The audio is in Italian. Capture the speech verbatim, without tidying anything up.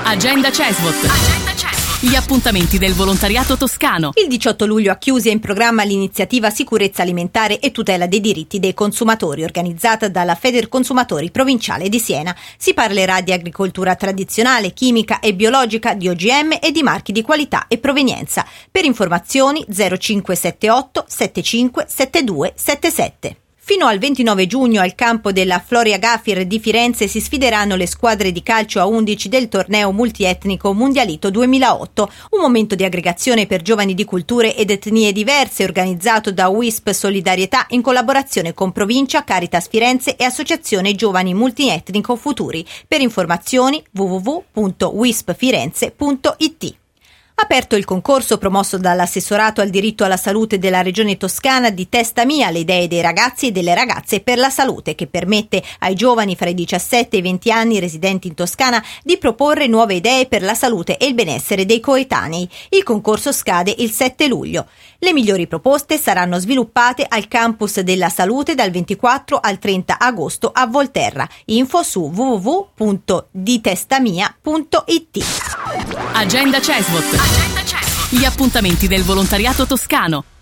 Agenda Cesvot. Agenda Cesvot. Gli appuntamenti del volontariato toscano. Il diciotto luglio a Chiusi è in programma l'iniziativa Sicurezza Alimentare e Tutela dei Diritti dei Consumatori, organizzata dalla Federconsumatori Provinciale di Siena. Si parlerà di agricoltura tradizionale, chimica e biologica, di O G M e di marchi di qualità e provenienza. Per informazioni zero cinque sette otto sette cinque sette due sette sette. Fino al ventinove giugno al campo della Floria Gafir di Firenze si sfideranno le squadre di calcio a undici del torneo multietnico Mundialito duemilaotto, un momento di aggregazione per giovani di culture ed etnie diverse organizzato da W I S P Solidarietà in collaborazione con Provincia, Caritas Firenze e Associazione Giovani Multietnico Futuri. Per informazioni w w w punto wispfirenze punto i t. Aperto il concorso promosso dall'assessorato al diritto alla salute della Regione Toscana di Testa Mia, le idee dei ragazzi e delle ragazze per la salute, che permette ai giovani fra i diciassette e i venti anni residenti in Toscana di proporre nuove idee per la salute e il benessere dei coetanei. Il concorso scade il sette luglio. Le migliori proposte saranno sviluppate al campus della salute dal ventiquattro al trenta agosto a Volterra. Info su w w w punto di testamia punto i t. Agenda Cesvot. Agenda Cesvot. Gli appuntamenti del volontariato toscano.